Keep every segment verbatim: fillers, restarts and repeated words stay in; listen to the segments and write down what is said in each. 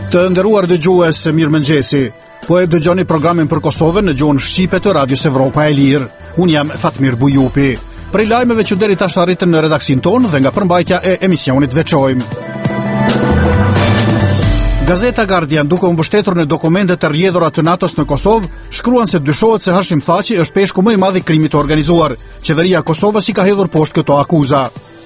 Të nderuar dëgjues, mirëmëngjesi. Po e dëgjoni programin për Kosovën në gjuhën shqipe të Radios Evropa e Lirë. Unë jam Fatmir Bujupi. Prej lajmeve që deri tash arritën në redaksin tonë dhe nga përmbajtja e emisionit veçojmë. Gazeta Guardian, duke u mbështetur në dokumentet të rrjedhura të NATO-s në Kosovë, shkruan se dyshohet se Hashim Thaçi është peshku më i madh i krimit të organizuar. Qeveria e Kosovës i ka hedhur poshtë këto akuza.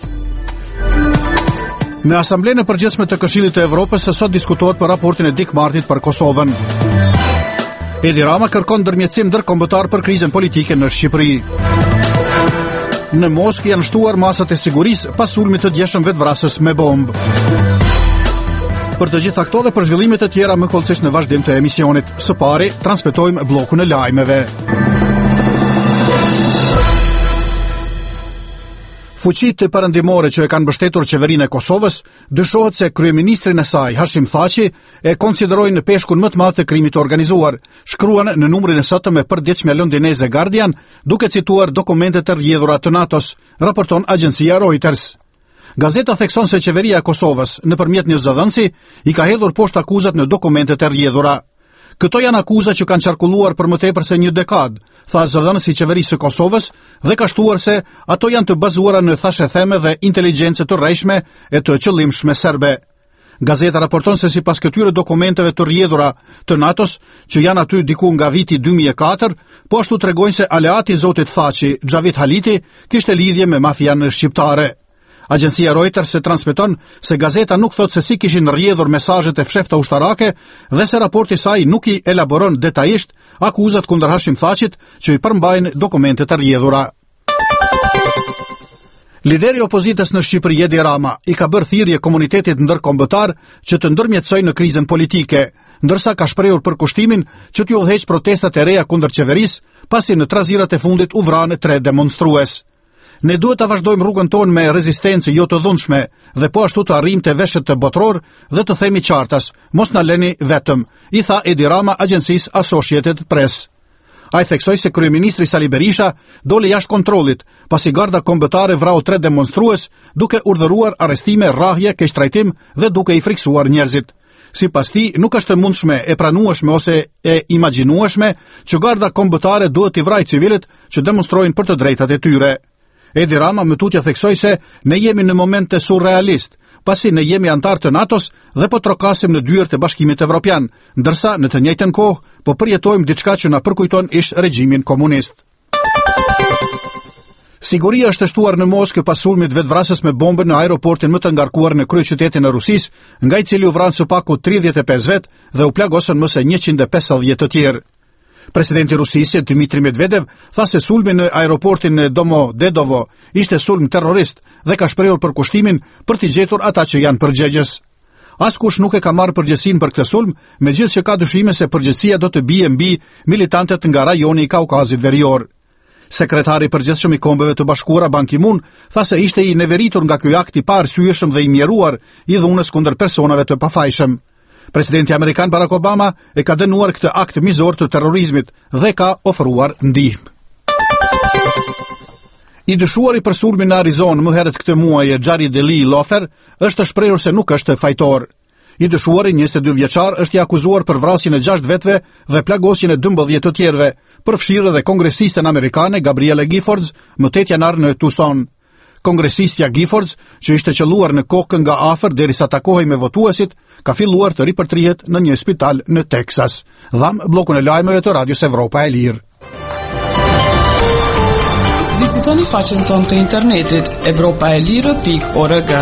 Në Asamblenë e Përgjithshme të Këshillit të Evropës sot diskutohet për raportin e Dick Martit për Kosovën. Edi Rama kërkon ndërmjetësim ndërkombëtar për krizën politike në Shqipëri. Në Moskë janë shtuar masat e sigurisë pas sulmit të djeshëm vetvrasës me bombë. Për të gjitha këto dhe për zhvillimet e tjera më kollësisht në vazhdim të emisionit. Së pari, transmetojmë bllokun e lajmeve. Fuqitë perëndimore që e kanë mbështetur qeverinë e Kosovës dyshohet se kryeministrin e saj, Hashim Thaçi, e konsiderojnë peshkun më të madh të krimit të organizuar, shkruan në numrin e sotëm e përditshme londineze Guardian, duke cituar dokumentet e rrjedhura të NATO-s, raporton agjencia Reuters. Gazeta thekson se qeveria e Kosovës, nëpërmjet një zëdhënësi, i ka hedhur poshtë akuzat në dokumentet e rrjedhura. Këto janë akuza që kanë qarkulluar për më tepër se një dekadë, tha zëdhënësi i qeverisë së Kosovës dhe ka shtuar se ato janë të bazuara në thashetheme dhe inteligjencë të rrejshme e të qëllimshme serbe. Gazeta raporton se sipas këtyre dokumenteve të rrjedhura të NATO-s, që janë aty diku nga viti dy mijë e katër, po ashtu tregojnë se aleati i zotit Thaçi, Xhavit Haliti, kishte lidhje me mafian shqiptare. Agjencia Reuters se transmeton se gazeta nuk thot se si kishin rrjedhur mesazhet e fshefta ushtarake dhe se raporti i saj nuk i elaboron detajisht akuzat kundër Hashim Thaçit që i përmbajnë dokumentet e rrjedhura. Lideri i opozitës në Shqipëri, Edi Rama, i ka bërë thirrje komunitetit ndërkombëtar që të ndërmjetësojë në krizën politike, ndërsa ka shprehur përkushtimin që t'u udhëheq protestat e reja kundër qeverisë, pasi në trazirat e fundit u vranë tre demonstrues. Ne duhet të vazhdojmë rrugën tonë me rezistencë jo të dhunshme dhe po ashtu të arrijmë të veshët të botror dhe të themi qartas, mos na lëni vetëm, i tha Edi Rama agjencisë Associated Press. Ai theksoi se kryeministri Sali Berisha doli jashtë kontrollit, pasi garda kombëtare vrau tre demonstrues duke urdhëruar arrestime, rrahje, keqtrajtim dhe duke i friksuar njerëzit. Sipas tij, nuk është e mundshme, e pranueshme ose e imagjinueshme që garda kombëtare duhet t'i vrajë civilët që demonstrojnë për të drejtat e tyre. Edi Rama më tutje theksoi se ne jemi në momente surrealist, pasi ne jemi antar të NATO-s dhe po trokasim në dyert e Bashkimit Evropian, ndërsa në të njëjtën kohë po përjetojmë diçka që na përkujton ish regjimin komunist. Siguria është shtuar në Moskë pas sulmit vetvrasës me bombë në aeroportin më të ngarkuar në kryeqytetin e Rusisë, nga i cili u vranë së paku tridhjetë e pesë vet dhe u plagosën më se njëqind e pesëdhjetë të tjerë. Presidenti i Rusisë, Dmitri Medvedev, tha se sulmi në aeroportin në Domodedovo ishte sulm terrorist dhe ka shprehur përkushtimin për t'i gjetur ata që janë përgjegjës. Askush nuk e ka marrë përgjegjësinë për këtë sulm, megjithëse ka dyshime se përgjegjësia do të bie mbi militantët nga rajoni i Kaukazit Verior. Sekretari i përgjithshëm i Kombeve të Bashkuara Ban Ki-moon tha se ishte i neveritur nga ky akt i paarsyeshëm dhe i mjeruar i dhunës kundër personave të pafajshëm. Presidenti Amerikan Barack Obama e ka dënuar këtë akt mizor të terrorizmit dhe ka ofruar ndihmë. I dyshuari për sulmin në Arizonë më herët këtë muaj, Jared Lee Lofer, është shprehur se nuk është fajtor. I dyshuari, njëzet e dy vjeçar, është i akuzuar për vrasjen e gjashtë vetëve dhe plagosjen e dymbëdhjetë të tjerëve, përfshirë dhe kongresisten amerikane Gabrielle Giffords më tetë janar në Tucson. Kongresistja Giffords, që ishte qelluar në kokë nga afër derisa takohej me votuesit, ka filluar të ripërtrihet në një spital në Texas. Dham bllokun e lajmeve të Radios Evropa e Lirë. Vizitoni faqen tonë të internetit evropa e lirë pikë org.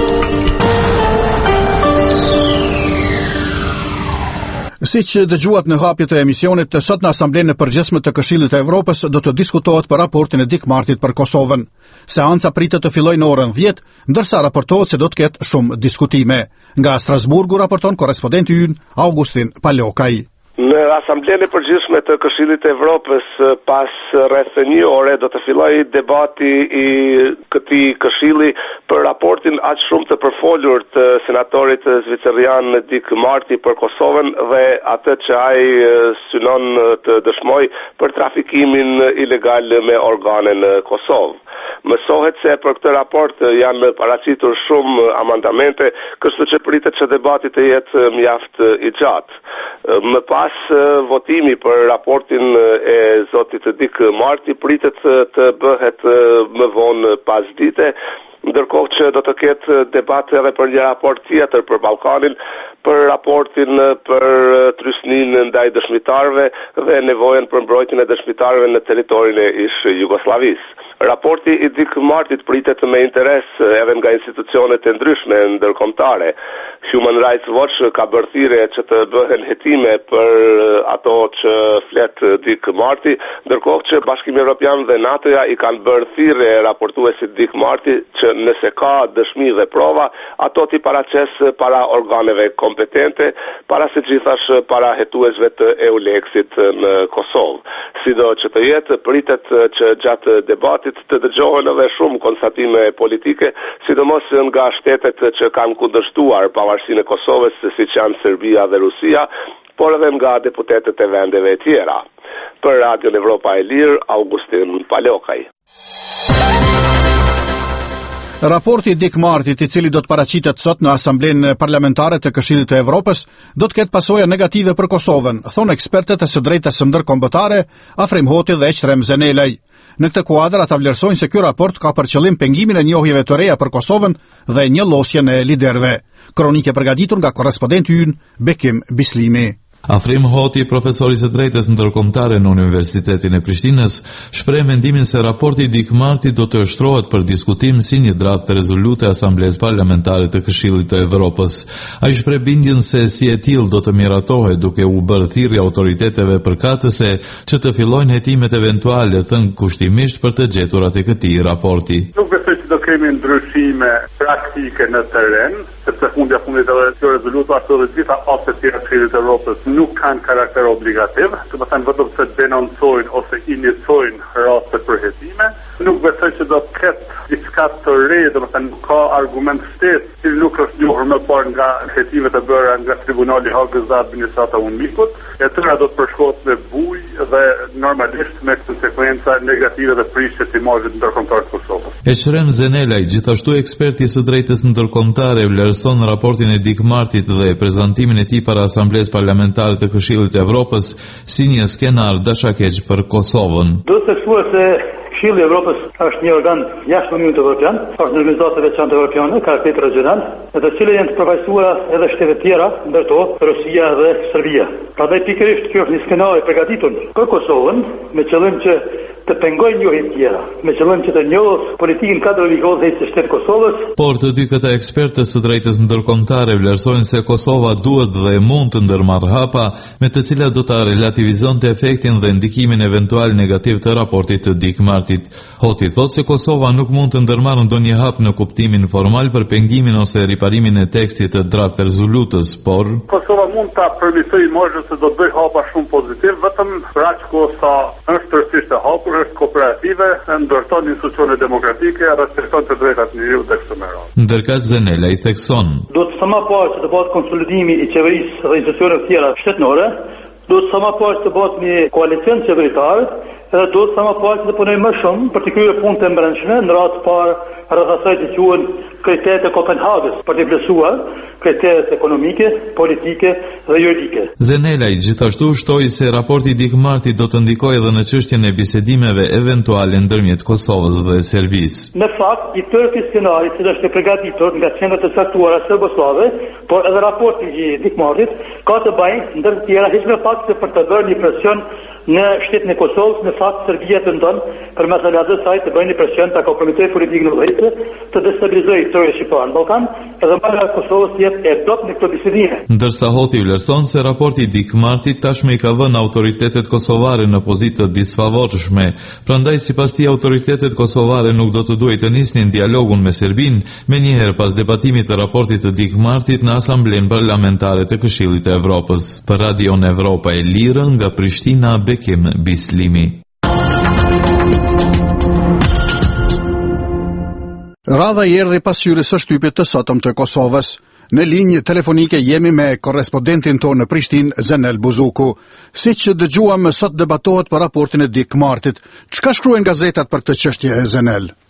Siç dëgjuat në hapje të emisionit, sot në Asamblenë e Përgjithshme të Këshillit të Evropës do të diskutohet për raportin e Dick Martit për Kosovën. Seanca pritet të fillojë në orën dhjetë, ndërsa raportohet se do të ketë shumë diskutime. Nga Strasburgu raporton korrespondenti ynë Augustin Palokaj. Në Asamblenë e Përgjithshme të Këshillit të Evropës pas rreth një ore do të fillojë debati i këtij këshilli për raportin aq shumë të përfolur të senatorit zvicerian Dick Marty për Kosovën dhe atë që ai synon të dëshmojë për trafikimin ilegal me organe në Kosovë. Mësohet se për këtë raport janë paraqitur shumë amandamente, kështu që pritet që debati të jetë mjaft i gjatë. Më pas votimi për raportin e zotit Dik Marti pritet të bëhet më vonë pas dite, ndërkohë që do të ketë debat edhe për një raport tjetër për Ballkanin, për raportin për trysninë ndaj dëshmitarëve dhe nevojën për mbrojtjen e dëshmitarëve në territorin e ish Jugosllavisë. Raporti i Dik Martit pritet me interes edhe nga institucionet e ndryshme ndërkombëtare. Human Rights Watch ka bërë thirrje që të bëhen hetime për ato që flet Dik Marti, ndërkohë që Bashkimi Evropian dhe NATO-ja i kanë bërë thirrje raportuesit Dik Marti që nëse ka dëshmi dhe prova, ato t'i paraqes para organeve kompetente, para se gjithash para hetuesve të EULEX-it në Kosovë. Sido që të jetë, pritet që gjatë debatit të dëgjohen edhe shumë konstatime politike, sidomos nga shtetet që kanë kundërshtuar pavarësinë e Kosovës, siç janë Serbia dhe Rusia, por edhe nga deputetët e vendeve tjera. Për Radio Evropa e Lirë, Augustin Palokaj. Raporti Dik Martit, i cili do të paraqitet sot në Asamblenë Parlamentare të Këshillit të Evropës, do të ketë pasoja negative për Kosovën, thonë ekspertët e së drejtës së ndërkombëtare, Afrim Hoti dhe Eqrem Zenelaj. Në këtë kuadër ata vlerësojnë se ky raport ka për qëllim pengimin e njohjeve të reja për Kosovën dhe një llosjen e liderëve. Kronikë e përgatitur nga korrespondenti ynë Bekim Bislimi. Afrim Hoti, profesori i drejtës ndërkombëtare në Universitetin e Prishtinës, shpreh mendimin se raporti i Dik Martit do të shtrohet për diskutim si një draft rezolute Asamblesë Parlamentare të Këshillit të Evropës. Ai shpreh bindjen se si e tillë do të miratohet duke u bërë thirrje autoriteteve përkatëse që të fillojnë hetimet eventuale, thënë kushtimisht për të gjeturat e këtij raporti. Nuk besoj që do kemi ndryshime praktike në terren, sepse fundja fundit edhe kjo rezoluta ashtu dhe gjitha aktet tjera të Këshillit të Evropës nuk kanë karakter obligativ, të më thënë vetëm se denoncojnë ose injicojnë raste për hetime. Nuk besoj që do të ketë diçka të re, do të thënë nuk ka argument shtetë, që nuk është njohur më parë nga hetimet e bëra nga Tribunali Hagës dhe Administrata e Unmikut, e tëra do të përshkohet me bujë dhe normalisht me konsekvenca negative dhe prishje të imazhit ndërkombëtar të Kosovës. Eqrem Zenelaj, gjithashtu eksperti i së drejtës ndërkombëtare, vlerëson raportin e Dik Martit dhe prezantimin e tij para Asamblesë Parlamentare të Këshillit të Evropës si një skenar dashakeq për Kosovën. Do të thuhet se Këshilli i Evropës është një organ jashtë Unionit Evropian, është një organizatë veçantë evropiane, karakter regional, në të cilën janë të përfaqësuara edhe shtete tjera, ndërto Rusia dhe Serbia. Prandaj pikërisht kjo është një skenar i përgatitur për Kosovën, me qëllim që të pengojnë njohjet tjera, me qëllim që të njohës politikën kadrovike të shtetit Kosovës. Por të dy këta ekspertë së drejtës ndërkombëtare vlerësojnë se Kosova duhet dhe mund të ndërmarrë hapa me të cilat do ta relativizonte efektin dhe ndikimin eventual negativ të raportit të Dik Martit. Hoti thotë se Kosova nuk mund të ndërmarrë ndonjë hap në kuptimin formal për pengimin ose riparimin e tekstit të draft rezolutës, por Kosova mund ta përmirësojë imazhin se do të bëjë hapa shumë pozitiv, vetëm për aq kohë sa është tërësisht e hapur, është kooperative, ndërton institucione demokratike, respekton të drejtat njeriut dhe kështu me radhë. Ndërkaq Zenela i thekson. Do të sa më parë që të bëhet konsolidimi i qeverisë dhe institucioneve tjera shtetërore, do të sa më parë të bëhet një koalicion qeveritar, edhe do të sa më parë që të punojmë më shumë për të kryer punë të brendshme në radhë të parë rreth asaj që quhen kriteret e Kopenhagës për të vlerësuar kriteret ekonomike, politike dhe juridike. Zenelaj gjithashtu shtoi se raporti i Dik Martit do të ndikojë edhe në çështjen e bisedimeve eventuale ndërmjet Kosovës dhe Serbisë. Në fakt, i tërë ky skenari që është i përgatitur nga qendrat e caktuara serboslave, por edhe raporti i Dik Martit ka të bëjë ndër të tjera hiç më pak se për të bërë një presion në shtetin e Kosovës, në fakt Serbia tenton për mesazhet e saj të bëjë një presion ta kompromitojë politikën e vërtetë, të destabilizojë historinë shqiptare në Ballkan, edhe marrja e Kosovës jetë e dot në këto bisedime. Ndërsa Hoti vlerëson se raporti i Dik Martit tashmë i ka vënë autoritetet kosovare në pozitë të disfavorshme, prandaj sipas tij autoritetet kosovare nuk do të duhet të nisnin dialogun me Serbinë menjëherë pas debatimit të raportit të Dik Martit në Asamblenë Parlamentare të Këshillit të Evropës. Për Radion Evropa e Lirë nga Prishtina, Bekim Bislimi. Radha i erdhi pas hyrjes së shtypit të sotëm të Kosovës. Në linjë telefonike jemi me korrespondentin tonë në Prishtinë, Zenel Buzuku. Siç dëgjuam, sot debatohet për raportin e Dik Martit. Çka shkruajnë gazetat për këtë çështje, Zenel?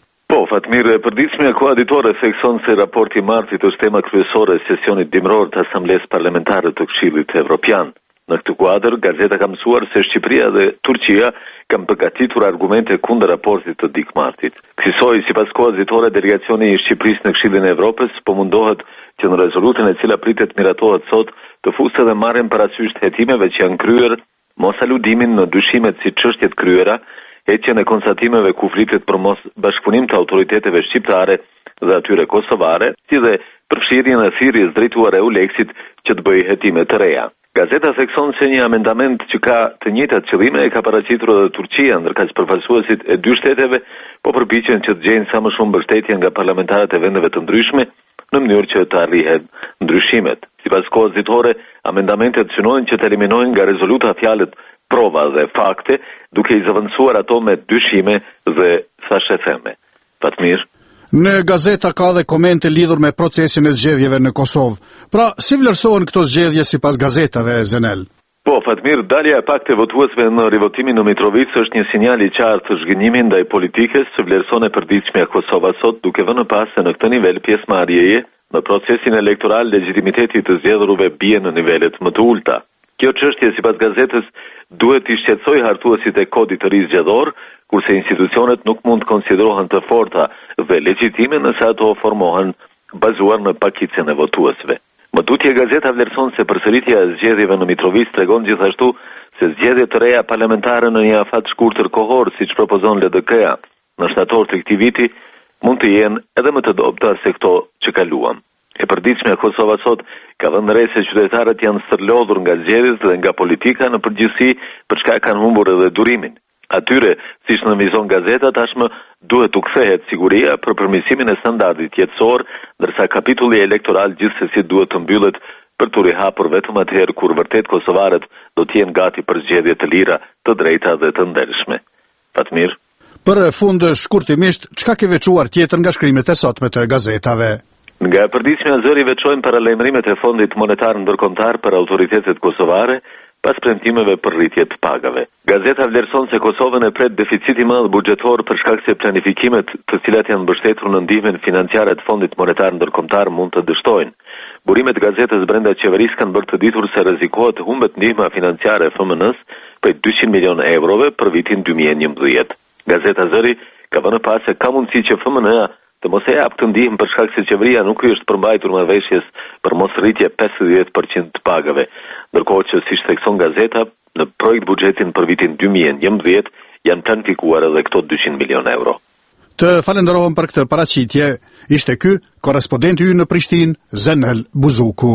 Fatmir, e përditshmja koaditore thekson se raporti i martit është tema kryesore e sesionit dimror të Asamblesë Parlamentare të Këshillit Evropian. Në këtë kuadër, gazeta ka mësuar se Shqipëria dhe Turqia kanë përgatitur argumente kundër raportit të dik martit. Kësaj, sipas koaditore, delegacioni i Shqipërisë në Këshillin e Evropës po mundohet që në rezolutën e cila pritet miratohet sot të fusë dhe marrin parasysh të hetimeve që janë kryer, mos aludimin në dyshimet si çështjet kryera, heqjen e konstatimeve ku flitet për mos bashkëpunim të autoriteteve shqiptare dhe atyre kosovare, si dhe përfshirjen e thirrjes drejtuar e Euleksit që të bëjë hetime të reja. Gazeta thekson se një amendament që ka të njëjtat qëllime e ka paraqitur edhe Turqia, ndërkaq përfaqësuesit e dy shteteve po përpiqen që të gjejnë sa më shumë mbështetje nga parlamentarët e vendeve të ndryshme në mënyrë që të arrihen ndryshimet. Sipas koaditore, amendamentet synojnë që të eliminojnë nga rezoluta fjalët prova dhe fakte, duke i zëvendësuar ato me dyshime dhe thashetheme. Fatmir. Në gazeta ka dhe komente lidhur me procesin e zgjedhjeve në Kosovë. Pra, si vlerësohen këto zgjedhje sipas gazetave e Zenel? Po, Fatmir, dalja e pakte votuesve në rivotimin në Mitrovica është një sinjal i qartë të zhgënjimit ndaj politikës së vlerëson e përditshmja Kosova sot, duke vënë pas se në këtë nivel pjesëmarrjeje në procesin elektoral legitimiteti të zgjedhurve bie në nivelet më të ulta. Kjo çështje sipas gazetës duhet i shqetësojë hartuesit e kodit të ri zgjedhor, kurse institucionet nuk mund të konsiderohen të forta dhe legjitime nëse ato formohen bazuar në pakicën e votuesve. Më tutje gazeta vlerëson se përsëritja e zgjedhjeve në Mitrovic tregon gjithashtu se zgjedhje të reja parlamentare në një afat shkurtër kohor, siç propozon L D K-ja, në shtator të këtij viti, mund të jenë edhe më të dobta se këto që kaluam. E përditshmja Kosova sot ka vënë re se qytetarët janë stërlodhur nga zgjedhjet dhe nga politika në përgjithësi për çka kanë humbur edhe durimin. Atyre, siç nënvizon gazeta, tashmë duhet u kthehet siguria për përmirësimin e standardit jetësor, ndërsa kapitulli elektoral gjithsesi duhet të mbyllet për të rihapur vetëm atëherë kur vërtet kosovarët do të jenë gati për zgjedhje të lira, të drejta dhe të ndershme. Fatmir. Për fund shkurtimisht, çka ke veçuar tjetër nga shkrimet e sotme të gazetave? Nga e përditshmja zëri veçojmë paralajmërimet e Fondit Monetar Ndërkombëtar për autoritetet kosovare pas premtimeve për rritje të pagave. Gazeta vlerëson se Kosovën e pret deficiti i madh buxhetor për shkak se planifikimet të cilat janë mbështetur në ndihmën financiare të Fondit Monetar Ndërkombëtar mund të dështojnë. Burimet e gazetës brenda qeverisë kanë bërë të ditur se rrezikohet të humbet ndihma financiare e F M N-s për dyqind milionë eurove për vitin dy mijë e njëmbëdhjetë. Gazeta Zëri ka vënë pas se ka mundësi që F M N-ja të mos e jap të ndihmë për shkak se qeveria nuk është përmbajtur marrëveshjes për mos rritje pesëdhjetë përqind të pagave, ndërkohë që siç thekson gazeta, në projekt buxhetin për vitin dy mijë e njëmbëdhjetë janë planifikuar edhe këto dyqind milionë euro. Të falenderojmë për këtë paraqitje. Ishte ky korrespondenti ynë në Prishtinë, Zenel Buzuku.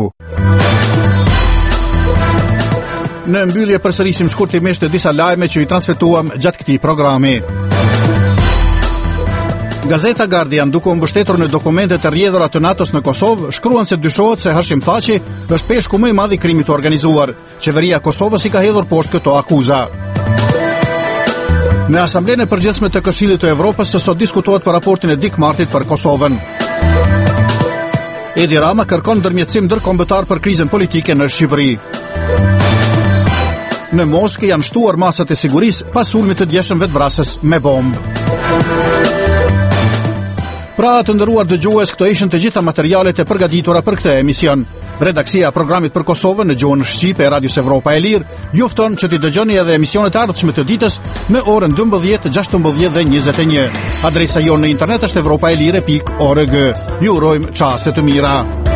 Në mbyllje përsërisim shkurtimisht disa lajme që i transmetuam gjatë këtij programi. Gazeta Guardian, duke u mbështetur në dokumentet e rrjedhura të NATO-s në Kosovë, shkruan se dyshohet se Hashim Thaçi është peshku më i madh i krimit të organizuar. Qeveria e Kosovës i ka hedhur poshtë këto akuza. Në Asamblenë e Përgjithshme të Këshillit të Evropës sot diskutohet për raportin e Dik Martit për Kosovën. Edi Rama kërkon ndërmjetësim ndërkombëtar për krizën politike në Shqipëri. Në Moskë janë shtuar masat e sigurisë pas sulmit të djeshëm vetvrasës me bombë. Pra të nderuar dëgjues, këto ishin të gjitha materialet e përgatitura për këtë emision. Redaksia e programit për Kosovën në gjuhën shqipe e Radios Evropa e Lirë ju fton që t'i dëgjoni edhe emisionet e ardhshme të ditës në orën dymbëdhjetë, gjashtëmbëdhjetë dhe njëzet e një. Adresa jonë në internet është evropaelire pikë org. Ju urojmë çaste të mira.